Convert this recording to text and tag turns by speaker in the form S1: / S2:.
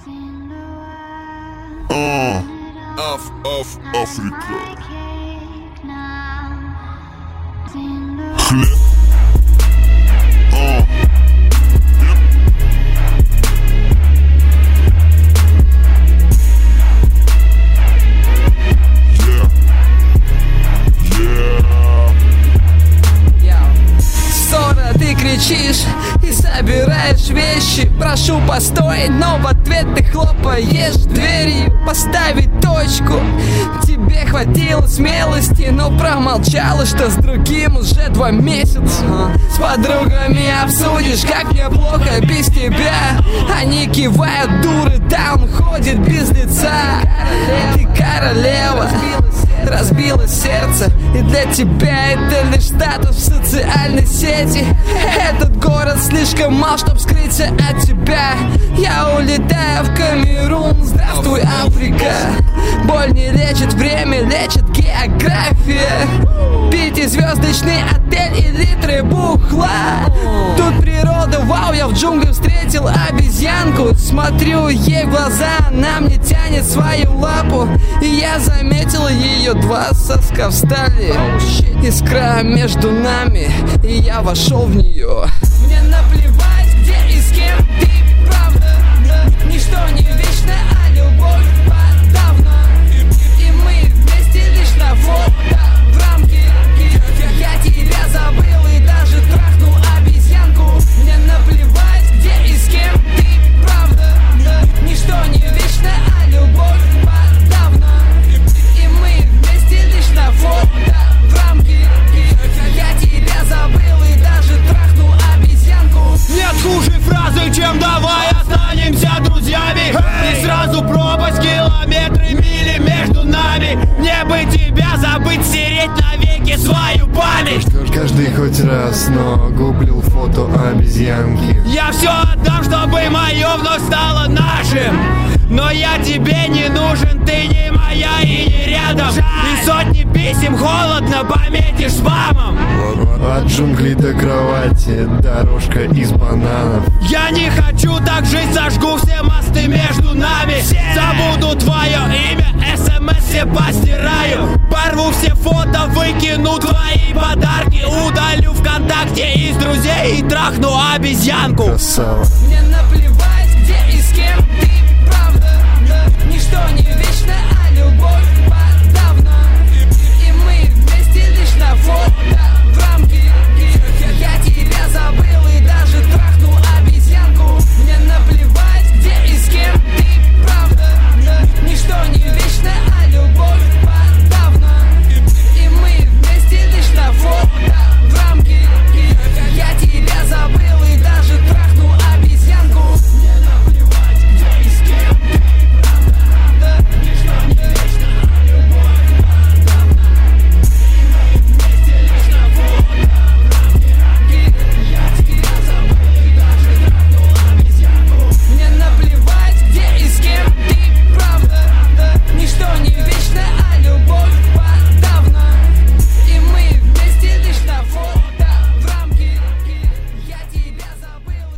S1: Африка. Хлеб.
S2: Ты кричишь и собираешь вещи. Прошу постой, но в ответ ты хлопаешь дверью. Поставить точку. Тебе хватило смелости, но промолчала, что с другим уже 2 месяца. С подругами обсудишь, как мне плохо без тебя. Они кивают, дуры, да он ходит без лица. Ты королева, разбила сердце, и для тебя это лишь статус в социальной сети. Этот город слишком мал, чтоб скрыться от тебя. Я улетаю в Камерун, здравствуй, Африка. Боль не лечит, время лечит география. 5-звездочный отель и литры бухла. Тут природа, вау, я в джунглях встретил обезьянку. Смотрю ей в глаза, она мне тянет свою лапу. И я заметил ее 2 соска встали. Искра между нами, и я вошел в нее. Мне наплевать, где и с кем ты, правда. Ничто не вечно, а любовь подавно. И мы вместе лишь на фото в рамке. Я тебя забыл и даже трахнул обезьянку. Мне наплевать, где и с кем ты, правда. Ничто не вечно, а любовь подавно. И мы вместе лишь на фото в рамке. Я тебя забыл и даже трахнул обезьянку.
S3: Нет хуже фразы, чем давай останемся друзьями. И сразу пропасть, километры, мили между нами. Мне бы тебя забыть, стереть навеки свою память.
S4: Каждый хоть раз, но гуглил фото обезьянки.
S3: Я все отдам, чтобы мое вновь стало нашим. Но я тебе не нужен, ты не моя и не рядом. И сотни писем холодно пометишь спамом.
S4: От джунглей до кровати дорожка из бананов.
S3: Я не хочу так жить, сожгу все мосты между нами. Забуду твое имя, СМС все постираю. Порву все фото, выкину твои подарки. Удалю ВКонтакте из друзей и трахну обезьянку.
S4: Красава.
S2: Мне